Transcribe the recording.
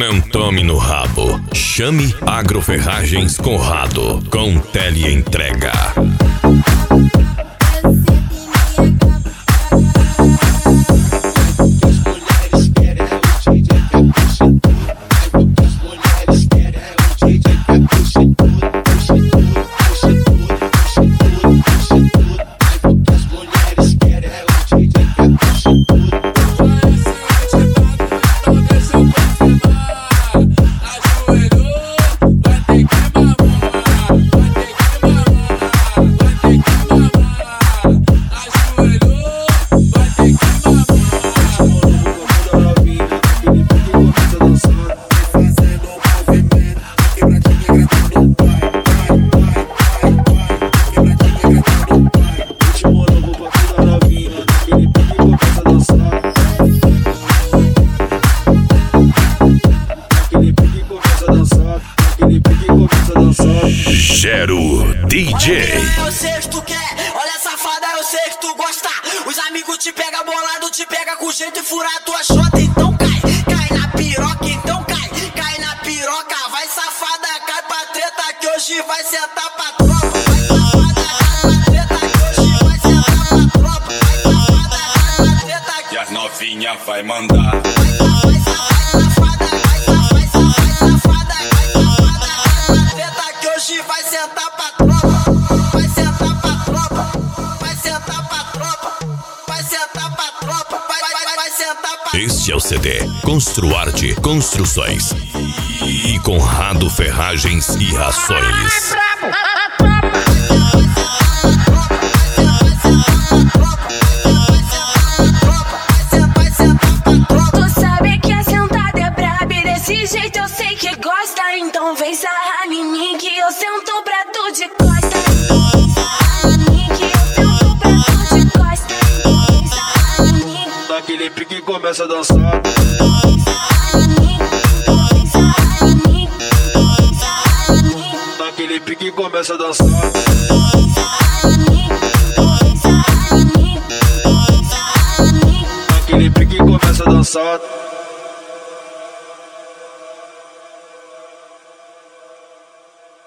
Não tome no rabo. Chame Agroferragens Conrado com teleentrega. Gero DJ. Eu sei que tu quer, olha safada, eu sei que tu gosta. Os amigos te pega bolado, te pega com jeito e fura a tua chota. Então cai na piroca, então cai na piroca. Vai safada, cai pra treta que hoje vai sentar pra tropa. Vai safada, cai na treta que hoje vai sentar pra tropa. Vai safada, cai na treta que E as novinha vai mandar. vai sentar pra tropa, vai sentar pra tropa, vai sentar pra tropa, vai sentar pra tropa, vai sentar pra. Este é o CD Construarte Construções e Conrado Ferragens e Rações. Tu sabe que a sentada é braba e desse jeito eu sei que gosta. Então vem sarrar em mim que eu sento pra tu de costa. Daquele pique começa a dançar. Daquele pique começa a dançar. Daquele pique começa a dançar.